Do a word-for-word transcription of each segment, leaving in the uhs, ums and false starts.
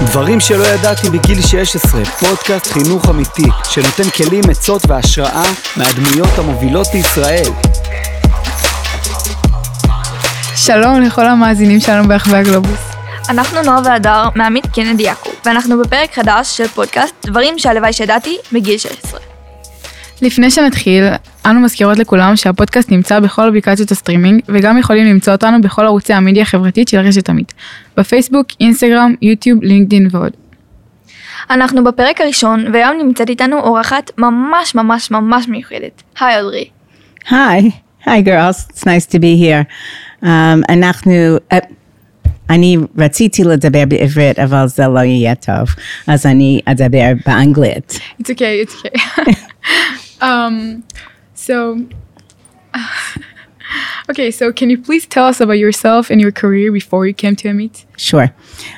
דברים שלא ידעתי בגיל שש עשרה, פודקאסט חינוך אמיתי, שנותן כלים, עצות והשראה מהדמויות המובילות בישראל. שלום לכל המאזינים שלנו ברחבי הגלובוס. אנחנו נועה והדר מעמית קנדי יעקב, ואנחנו בפרק חדש של פודקאסט דברים שהלוואי שידעתי בגיל שש עשרה. לפני שנתחיל, אנו מזכירות לכולם שהפודקאסט נמצא בכל אפליקציות הסטרימינג, וגם יכולים למצוא אותנו בכל ערוצי המדיה החברתית של רשת עמית, בפייסבוק, אינסטגרם, יוטיוב, לינקדין ועוד. אנחנו בפרק הראשון, והיום נמצאת איתנו אורחת ממש ממש ממש מיוחדת. היי אודרי. היי, היי girls, it's nice to be here. Um, אנחנו... Uh, אני רציתי לדבר בעברית, אבל זה לא יהיה טוב, אז אני אדבר באנגלית. It's okay, it's okay. um, so, okay, so can you please tell us about yourself and your career before you came to Amit? Sure.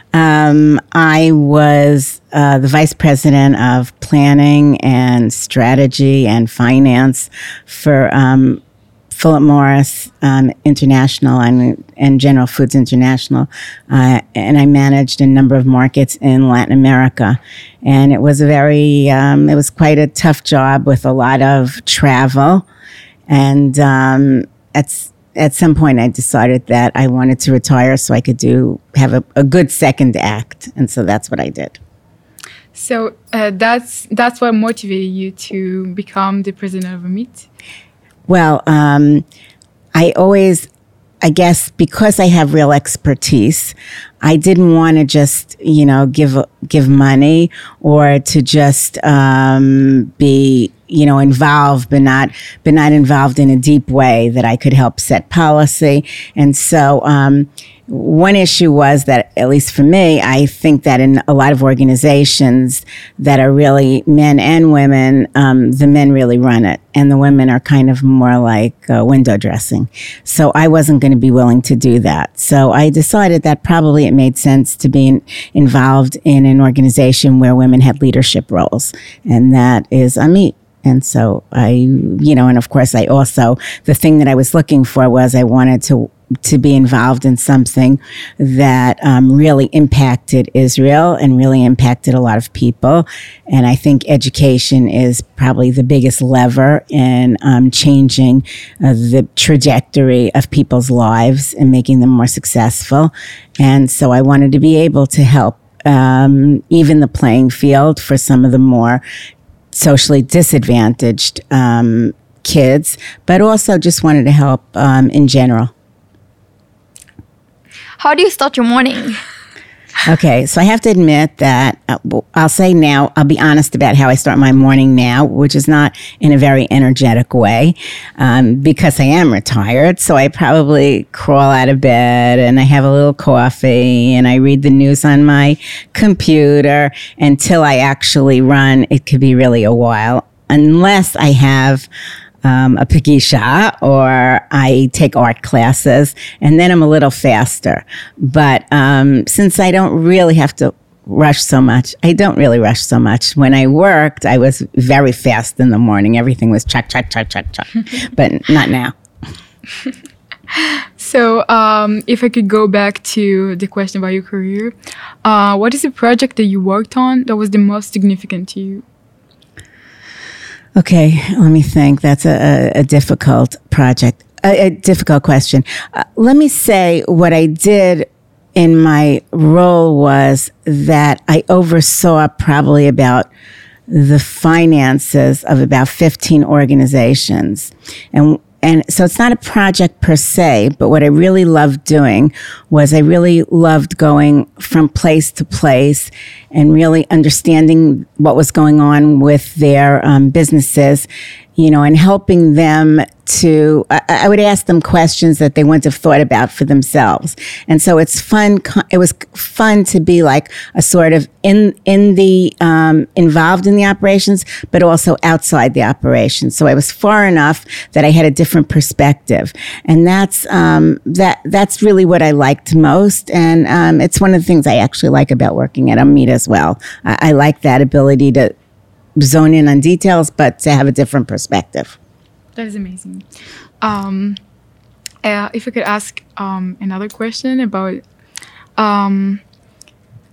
Um, I was uh, the vice president of planning and strategy and finance for um Philip Morris um, International and, and General Foods International, uh, and I managed a number of markets in Latin America. And it was a very, um, it was quite a tough job with a lot of travel. And um, at at some point, I decided that I wanted to retire so I could do have a, a good second act, and so that's what I did. So uh, that's that's what motivated you to become the president of Amit? Well, um, I always, I guess, because I have real expertise, I didn't want to just, you know, give give money or to just um, be, you know, involved, but not, but not involved in a deep way that I could help set policy. And so, um, one issue was that, at least for me, I think that in a lot of organizations that are really men and women, um, the men really run it, and the women are kind of more like uh, window dressing. So I wasn't going to be willing to do that. So I decided that probably it made sense to be in, involved in an organization where women had leadership roles, and that is Amit. And so I, you know, and of course I also, the thing that I was looking for was I wanted to to be involved in something that um, really impacted Israel and really impacted a lot of people. And I think education is probably the biggest lever in um, changing uh, the trajectory of people's lives and making them more successful. And so I wanted to be able to help um, even the playing field for some of the more socially disadvantaged um, kids, but also just wanted to help um, in general. How do you start your morning? Okay, so I have to admit that uh, I'll say now, I'll be honest about how I start my morning now, which is not in a very energetic way, um, because I am retired. So I probably crawl out of bed and I have a little coffee and I read the news on my computer until I actually run. It could be really a while, unless I have Um, a pagisha or I take art classes, and then I'm a little faster. But um, since I don't really have to rush so much, I don't really rush so much. When I worked, I was very fast in the morning. Everything was chuck, chuck, chuck, chuck, chuck. But not now. So um, if I could go back to the question about your career, uh, what is the project that you worked on that was the most significant to you? Okay, let me think. That's a, a, a difficult project, a, a difficult question. Uh, let me say what I did in my role was that I oversaw probably about the finances of about fifteen organizations. And And so it's not a project per se, but what I really loved doing was I really loved going from place to place and really understanding what was going on with their um, businesses, you know, and helping them to, I, I would ask them questions that they wouldn't have thought about for themselves. And so it's fun, it was fun to be like a sort of in, in the, um, involved in the operations, but also outside the operations. So I was far enough that I had a different perspective. And that's, um, that, that's really what I liked most. And, um, it's one of the things I actually like about working at Amit as well. I, I like that ability to zone in on details, but to have a different perspective. That is amazing. Um, uh, if I could ask um, another question about um,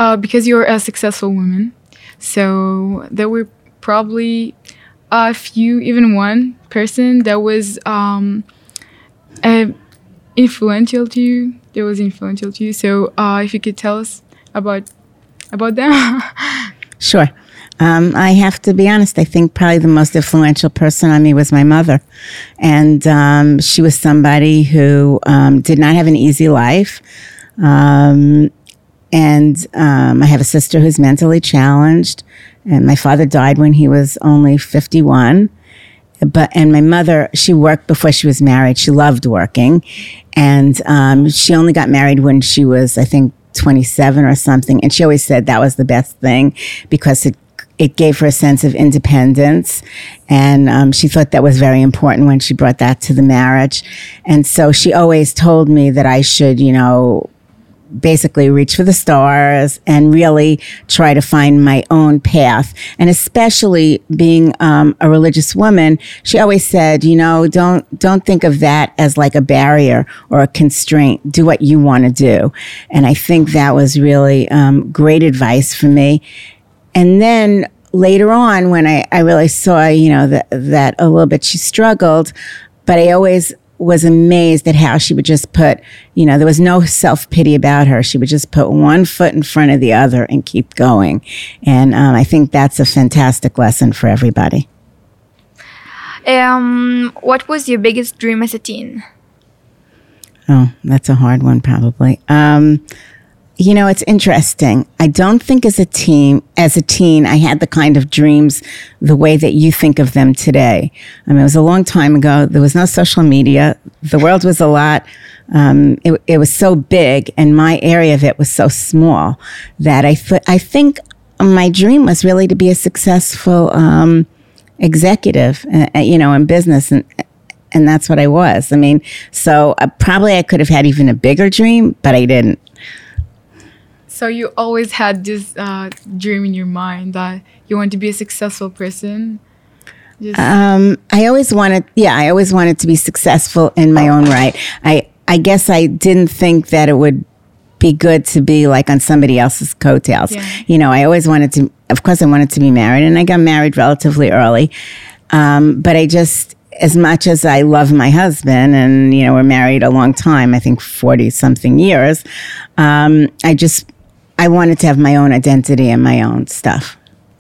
uh, because you're a successful woman, so there were probably a few, even one person that was um, uh, influential to you. That was influential to you. So uh, if you could tell us about about them. Sure. Um, I have to be honest, I think probably the most influential person on me was my mother. And um, she was somebody who um, did not have an easy life. Um, and um, I have a sister who's mentally challenged. And my father died when he was only fifty-one. But and my mother, she worked before she was married. She loved working. And um, she only got married when she was, I think, twenty-seven or something. And she always said that was the best thing because it It gave her a sense of independence, and um, she thought that was very important when she brought that to the marriage. And so she always told me that I should, you know, basically reach for the stars and really try to find my own path. And especially being um, a religious woman, she always said, you know, don't don't think of that as like a barrier or a constraint. Do what you want to do. And I think that was really um, great advice for me. And then later on, when I, I really saw, you know, that, that a little bit she struggled, but I always was amazed at how she would just put, you know, there was no self-pity about her. She would just put one foot in front of the other and keep going. And um, I think that's a fantastic lesson for everybody. Um, what was your biggest dream as a teen? Oh, that's a hard one, probably. Um, You know, it's interesting. I don't think as a teen, as a teen, I had the kind of dreams the way that you think of them today. I mean, it was a long time ago. There was no social media. The world was a lot. Um, it, it was so big, and my area of it was so small that I th- I think my dream was really to be a successful um, executive, uh, you know, in business, and and that's what I was. I mean, so uh, probably I could have had even a bigger dream, but I didn't. So you always had this uh, dream in your mind that you want to be a successful person? Just um, I always wanted, yeah, I always wanted to be successful in my own right. I, I guess I didn't think that it would be good to be like on somebody else's coattails. Yeah. You know, I always wanted to, of course I wanted to be married, and I got married relatively early. Um, but I just, as much as I love my husband, and, you know, we're married a long time, I think forty something years, um, I just, I wanted to have my own identity and my own stuff.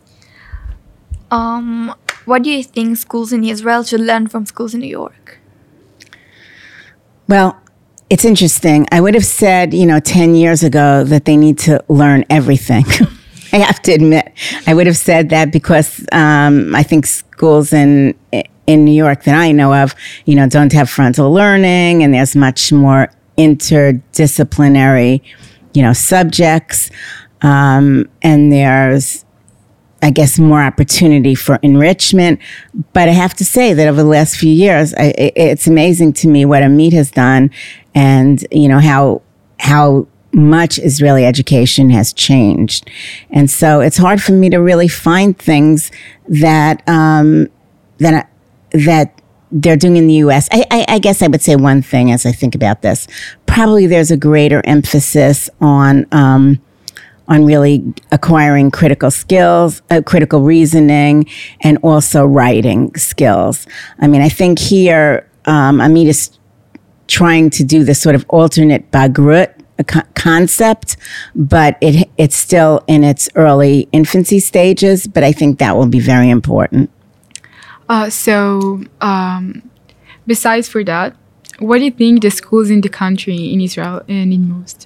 Um, what do you think schools in Israel should learn from schools in New York? Well, it's interesting. I would have said, you know, ten years ago that they need to learn everything. I have to admit, I would have said that because um, I think schools in in New York that I know of, you know, don't have frontal learning, and there's much more interdisciplinary, you know, subjects, um, and there's, I guess, more opportunity for enrichment. But I have to say that over the last few years, I, it's amazing to me what Amit has done, and, you know, how how much Israeli education has changed. And so it's hard for me to really find things that um, that that they're doing in the U S. I, I, I guess I would say one thing as I think about this. Probably there's a greater emphasis on um, on really acquiring critical skills, uh, critical reasoning, and also writing skills. I mean, I think here um, Amit is trying to do this sort of alternate bagrut co- concept, but it it's still in its early infancy stages. But I think that will be very important. Uh, so, um, besides for that, what do you think the schools in the country, in Israel, uh, need most?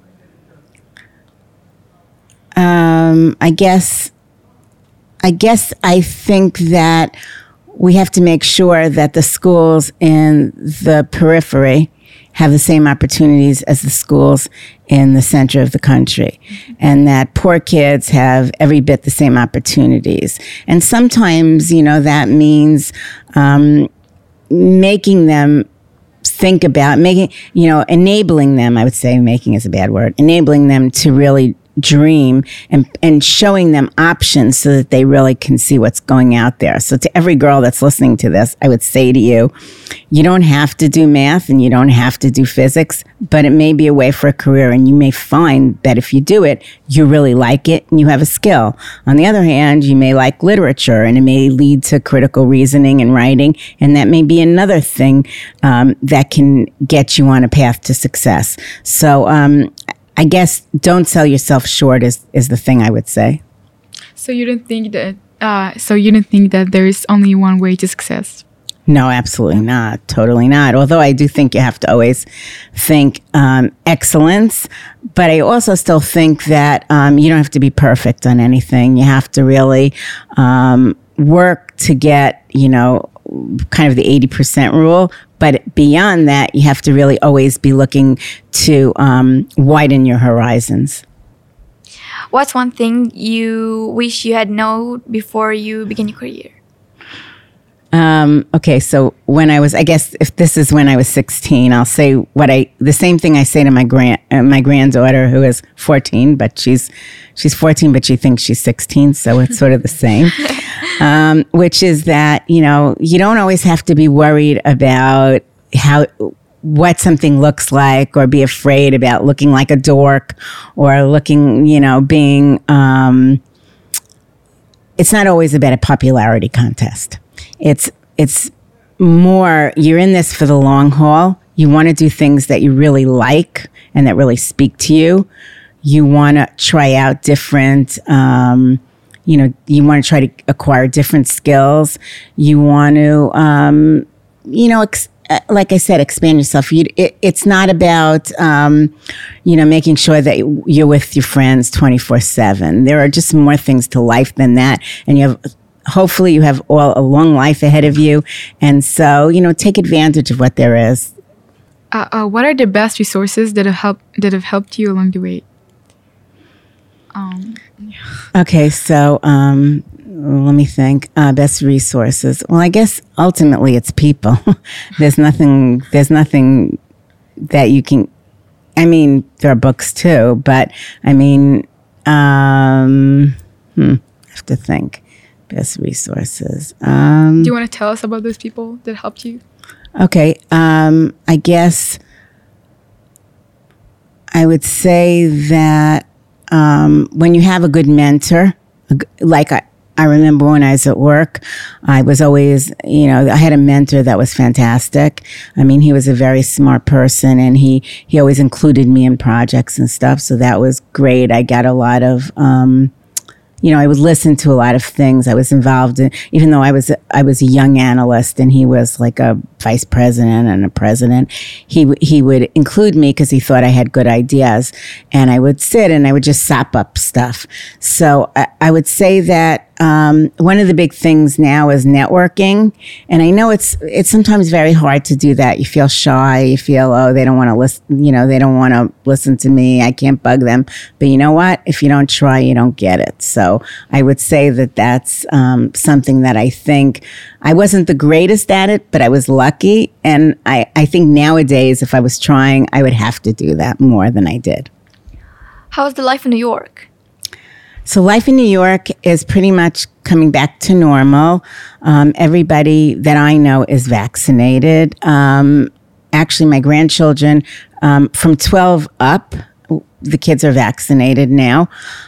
Um, I guess, I guess I think that we have to make sure that the schools in the periphery have the same opportunities as the schools in the center of the country, mm-hmm. and that poor kids have every bit the same opportunities. And sometimes, you know, that means um, making them think about, making, you know, enabling them, I would say making is a bad word, enabling them to really dream and, and showing them options so that they really can see what's going out there. So to every girl that's listening to this, I would say to you, you don't have to do math and you don't have to do physics, but it may be a way for a career, and you may find that if you do it, you really like it and you have a skill. On the other hand, you may like literature and it may lead to critical reasoning and writing, and that may be another thing um, that can get you on a path to success. So um, I guess don't sell yourself short is, is the thing I would say. So you don't think that uh, so you don't think that there is only one way to success? No, absolutely not. Totally not. Although I do think you have to always think um, excellence, but I also still think that um, you don't have to be perfect on anything. You have to really um, work to get, you know, kind of the eighty percent rule. But beyond that, you have to really always be looking to um, widen your horizons. What's one thing you wish you had known before you began your career? Um, okay, so when I was, I guess if this is when I was sixteen, I'll say what I, the same thing I say to my grand, uh, my granddaughter who is fourteen, but she's, she's fourteen, but she thinks she's sixteen. So it's sort of the same, um, which is that, you know, you don't always have to be worried about how, what something looks like, or be afraid about looking like a dork or looking, you know, being, um, it's not always about a popularity contest. It's it's more, you're in this for the long haul. You want to do things that you really like and that really speak to you. You want to try out different, um, you know, you want to try to acquire different skills. You want to, um, you know, ex- like I said, expand yourself. You, it, it's not about, um, you know, making sure that you're with your friends twenty-four seven. There are just more things to life than that. And you have, hopefully you have all a long life ahead of you. And so, you know, take advantage of what there is. Uh, uh, what are the best resources that have helped that have helped you along the way? Um, yeah. Okay, so um, let me think. Uh, best resources. Well, I guess ultimately it's people. there's nothing. There's nothing that you can. I mean, there are books too, but I mean, um, hmm, I have to think. Best resources. Um, Do you want to tell us about those people that helped you? Okay, um, I guess I would say that um, when you have a good mentor, like I, I remember when I was at work, I was always, you know, I had a mentor that was fantastic. I mean, he was a very smart person, and he, he always included me in projects and stuff, so that was great. I got a lot of... Um, You know, I would listen to a lot of things. I was involved in, even though I was I was a young analyst and he was like a vice president and a president. He he would include me because he thought I had good ideas, and I would sit and I would just sop up stuff. So I, I would say that um, one of the big things now is networking, and I know it's it's sometimes very hard to do that. You feel shy. You feel oh they don't want to listen. You know they don't want to listen to me. I can't bug them. But you know what? If you don't try, you don't get it. So. So I would say that that's um, something that I think I wasn't the greatest at it, but I was lucky. And I, I think nowadays, if I was trying, I would have to do that more than I did. How's the life in New York? So life in New York is pretty much coming back to normal. Um, everybody that I know is vaccinated. Um, actually, my grandchildren um, from twelve up, the kids are vaccinated now.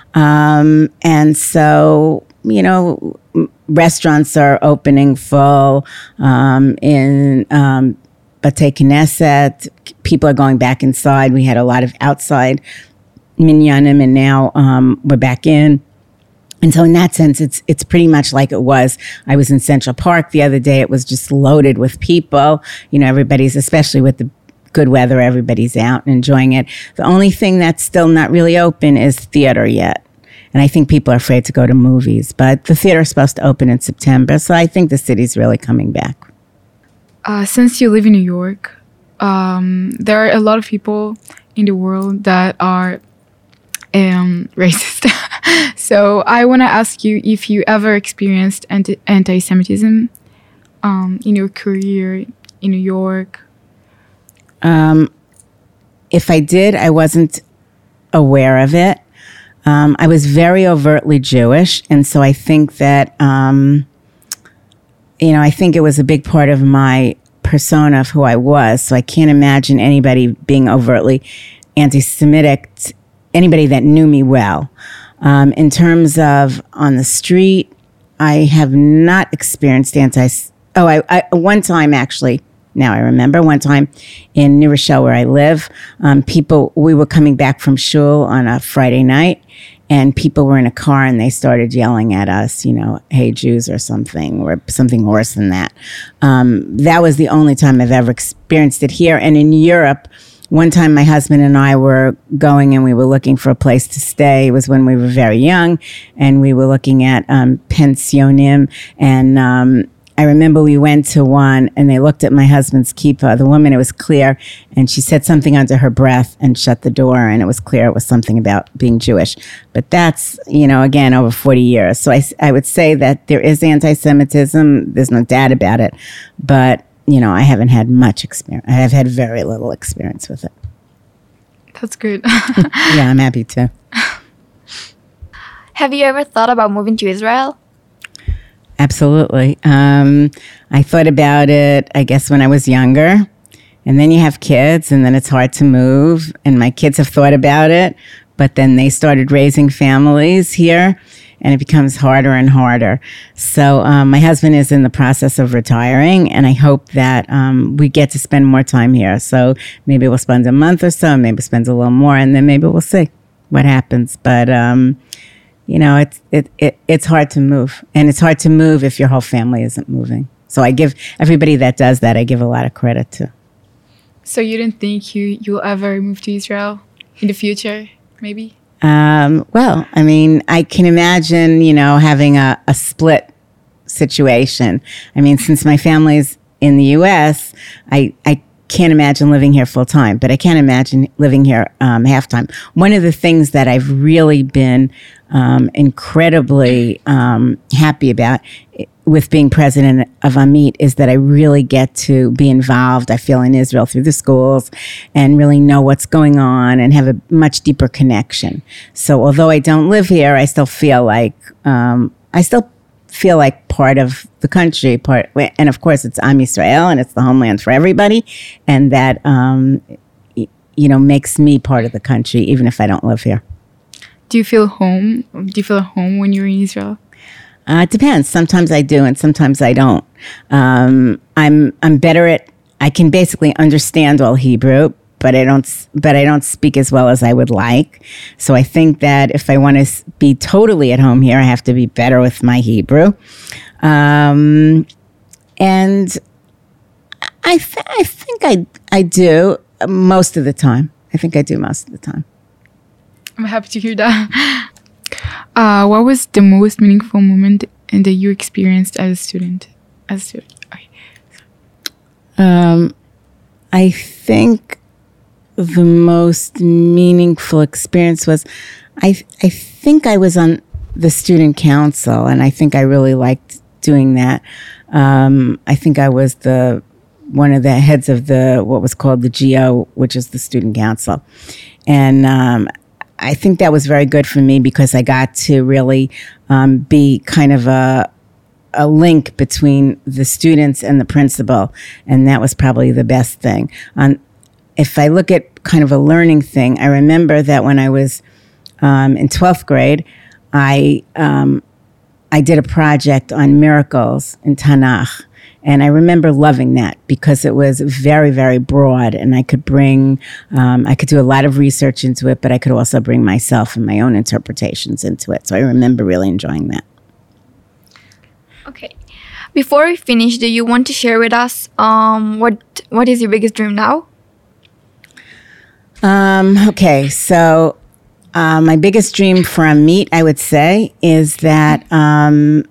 Um, and so, you know, restaurants are opening full, um, in, um, Bate Knesset. People are going back inside. We had a lot of outside minyanim, and now, um, we're back in. And so in that sense, it's, it's pretty much like it was. I was in Central Park the other day. It was just loaded with people. You know, everybody's, especially with the good weather, everybody's out and enjoying it. The only thing that's still not really open is theater yet. And I think people are afraid to go to movies. But the theater is supposed to open in September. So I think the city's really coming back. Uh, since you live in New York, um, there are a lot of people in the world that are um, racist. So I want to ask you if you ever experienced anti- anti-Semitism um, in your career in New York. Um, if I did, I wasn't aware of it. um, I was very overtly Jewish. And so I think that, um, you know, I think it was a big part of my persona of who I was. So I can't imagine anybody being overtly anti-Semitic, t- anybody that knew me well. Um, in terms of on the street, I have not experienced anti. Oh, I, I one time actually. Now I remember one time in New Rochelle where I live, um, people, we were coming back from shul on a Friday night, and people were in a car and they started yelling at us, you know, hey Jews or something, or something worse than that. Um, that was the only time I've ever experienced it here. And in Europe, one time my husband and I were going and we were looking for a place to stay. It was when we were very young, and we were looking at um, pensionim, and um I remember we went to one and they looked at my husband's kippah. The woman, it was clear, and she said something under her breath and shut the door, and it was clear it was something about being Jewish. But that's, you know, again, over forty years. So I, I would say that there is anti-Semitism. There's no doubt about it. But, you know, I haven't had much experience. I have had very little experience with it. That's good. Yeah, I'm happy to. Have you ever thought about moving to Israel? Absolutely. Um, I thought about it, I guess, when I was younger. And then you have kids, and then it's hard to move. And my kids have thought about it, but then they started raising families here, and it becomes harder and harder. So um, my husband is in the process of retiring, and I hope that um, we get to spend more time here. So maybe we'll spend a month or so, maybe spend a little more, and then maybe we'll see what happens. But um You know, it's it, it it's hard to move, and it's hard to move if your whole family isn't moving. So I give everybody that does that, I give a lot of credit to. So you didn't think you you'll ever move to Israel in the future, maybe? Um, well, I mean, I can imagine, you know, having a, a split situation. I mean, since my family's in the U S, I I. can't imagine living here full time, but I can't imagine living here um, half time. One of the things that I've really been um, incredibly um, happy about with being president of Amit is that I really get to be involved, I feel, in Israel through the schools and really know what's going on and have a much deeper connection. So although I don't live here, I still feel like, um, I still feel like part of the country, part, and of course it's Am Yisrael, and it's the homeland for everybody, and that um, y- you know makes me part of the country, even if I don't live here. Do you feel home? Do you feel at home when you're in Israel? Uh, it depends. Sometimes I do, and sometimes I don't. Um, I'm I'm better at. I can basically understand all Hebrew, but I don't. But I don't speak as well as I would like. So I think that if I want to be totally at home here, I have to be better with my Hebrew. Um, and I th- I think I I do most of the time. I think I do most of the time. I'm happy to hear that. Uh, what was the most meaningful moment in that you experienced as a student? As a student, okay. Um, I think the most meaningful experience was, I I think I was on the student council, and I think I really liked doing that. Um, I think I was the one of the heads of the what was called the G O, which is the student council, and um, I think that was very good for me because I got to really um, be kind of a a link between the students and the principal, and that was probably the best thing. Um, if I look at kind of a learning thing, I remember that when I was um, in twelfth grade, I um, I did a project on miracles in Tanakh, and I remember loving that because it was very, very broad, and I could bring, um, I could do a lot of research into it, but I could also bring myself and my own interpretations into it. So I remember really enjoying that. Okay. Before we finish, do you want to share with us um, what what is your biggest dream now? Um, okay, so uh, my biggest dream for Amit, I would say, is that um,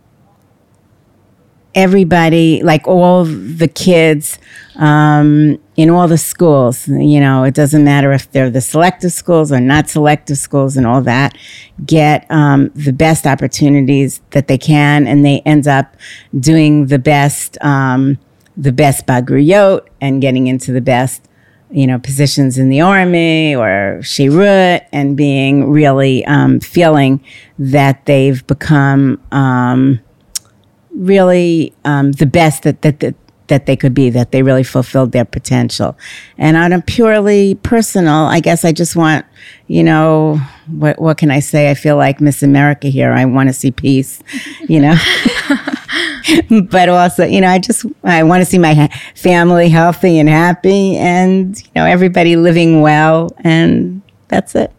everybody, like all the kids um, in all the schools, you know, it doesn't matter if they're the selective schools or not selective schools and all that, get um, the best opportunities that they can, and they end up doing the best, um, the best bagriyot and getting into the best you know, positions in the army or shirut, and being really um, feeling that they've become um, really um, the best that, that, that, that they could be, that they really fulfilled their potential. And on a purely personal, I guess I just want, you know, what, what can I say? I feel like Miss America here. I want to see peace, you know. But also, you know, I just, I want to see my ha- family healthy and happy, and, you know, everybody living well, and that's it.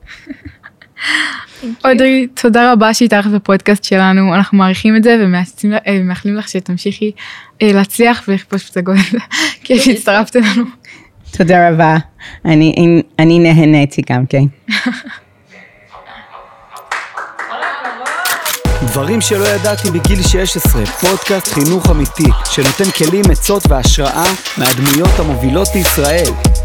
אודרי, תודה רבה שהתארחת בפודקאסט שלנו, אנחנו מעריכים את זה ומאחלים לך שתמשיכי להצליח ולכבוש פסגות, כיף שהצטרפת לנו. תודה רבה, אני, אני נהניתי גם כן. דברים שלא ידעתי בגיל שש עשרה, פודקאסט חינוך אמיתי, שנותן כלים, עצות והשראה מהדמויות המובילות בישראל.